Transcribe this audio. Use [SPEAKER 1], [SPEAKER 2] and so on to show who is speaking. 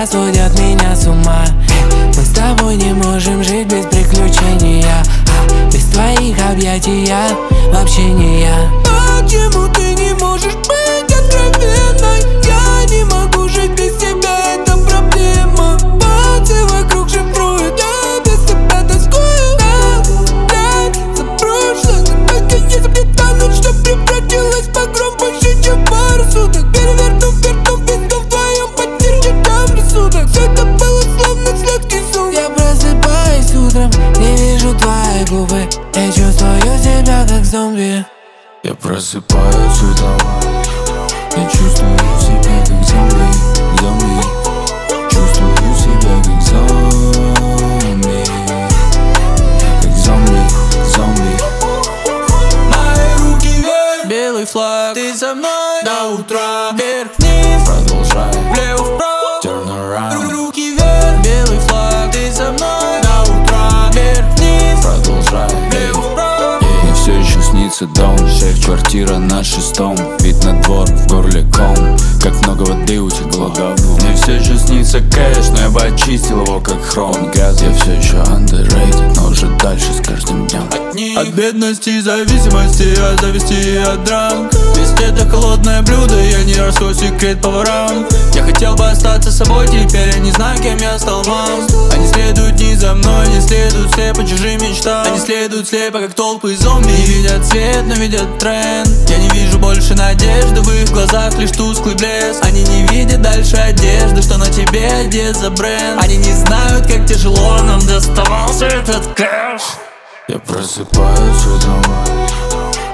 [SPEAKER 1] сводят меня с ума. Мы с тобой не можем жить без приключения, без твоих объятий я вообще не я.
[SPEAKER 2] Почему ты не можешь быть откровенной? Я не могу жить без тебя, это проблема. Пальцы вокруг шифруют, я без тебя тоскую. За прошлое, только не заплетаю, что превратилось в погром больше, чем пару суток. Переверну везду в твоем потере, там рассудок. Все это было словно сладкий сон.
[SPEAKER 1] Я просыпаюсь утром, не вижу твои губы. Я чувствую себя как зомби.
[SPEAKER 3] Я просыпаюсь утром, я чувствую себя как зомби, зомби. Чувствую себя как зомби, как зомби, зомби.
[SPEAKER 2] Мои руки вверх, белый флаг, ты со мной до утра. Вверх-вниз,
[SPEAKER 3] Продолжай,
[SPEAKER 2] влево-вправо,
[SPEAKER 3] turn around.
[SPEAKER 2] руки вверх, белый флаг, ты со мной до утра. Вверх-вниз,
[SPEAKER 3] Продолжай,
[SPEAKER 2] влево-вправо.
[SPEAKER 3] мне все еще снится дом, шеф, квартира на 6-м. Вид на двор, в горле ком, как много воды утекло давно. Мне все еще снится кэш, но я бы очистил его как хром. Газ, я все еще underrated, но уже дальше с каждым днем.
[SPEAKER 2] От бедности и зависимости, от зависти и от драм. Вести это холодное блюдо, я не раскрою секрет поварам. Я хотел бы остаться собой, теперь я не знаю, кем я стал вам. Они следуют не за мной, не следуют слепо чужим мечтам. Они следуют слепо, как толпы зомби. Не видят свет, но видят тренд. Я не вижу больше надежды, в их глазах лишь тусклый блеск. Они не видят дальше одежды, что на тебе одет за бренд. Они не знают, как тяжело нам доставался этот кэш.
[SPEAKER 3] Я просыпаюсь утром,